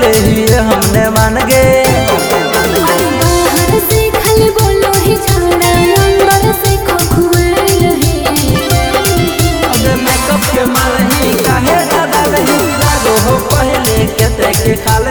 पहले ही हमने मान गे। बाहर से खाली बोलो ही छाड़ा अंदर से खोखुआई रहे। अबे मेकअप के माल ही काहे दादा नहीं लागो हो पहले के ते के खाल